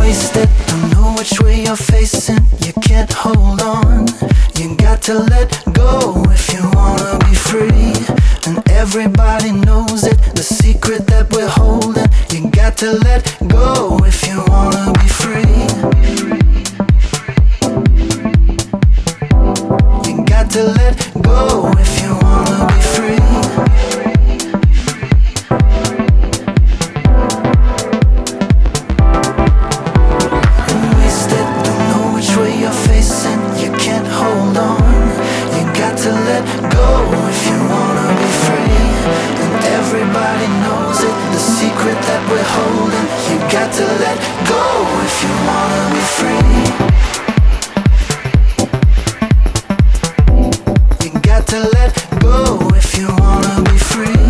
wasted, don't know which way you're facing. You can't hold on, you got to let go if you wanna be free. And everybody knows it, the secret that we're holding. You got to let go if you wanna be free. You got to let go if you wanna be free. Got to let go if you wanna be free. You got to let go if you wanna be free.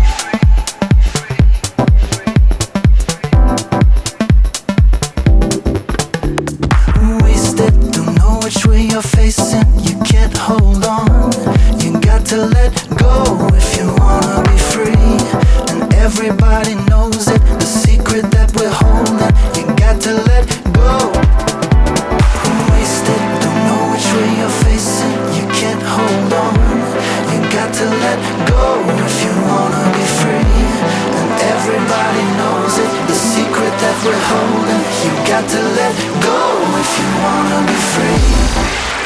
Wasted, don't know which way you're facing. You can't hold on. You got to let go if you wanna be free. And everybody knows it, the secret that we're holding. You got to let go. Wasted, don't know which way you're facing. You can't hold on. You got to let go if you wanna be free. And everybody knows it, the secret that we're holding. You got to let go if you wanna be free.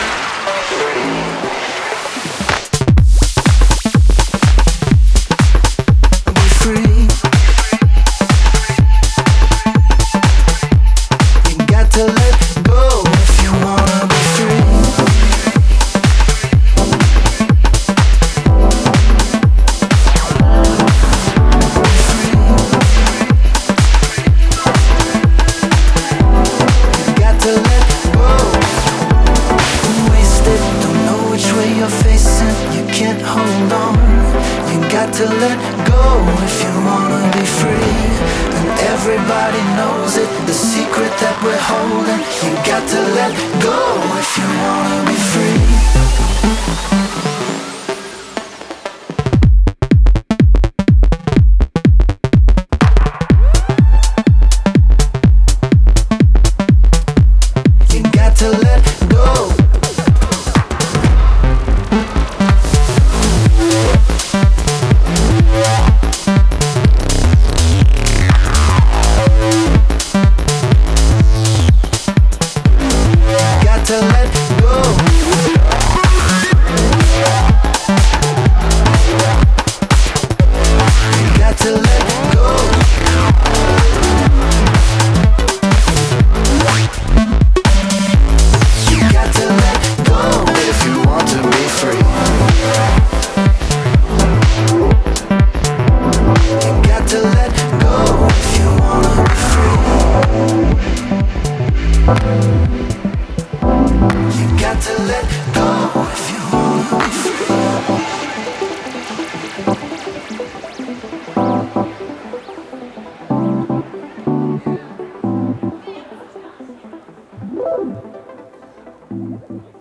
To let go if you wanna be free. And everybody knows it, the secret that we're holding. You got to let go if you wanna be free. Thank you.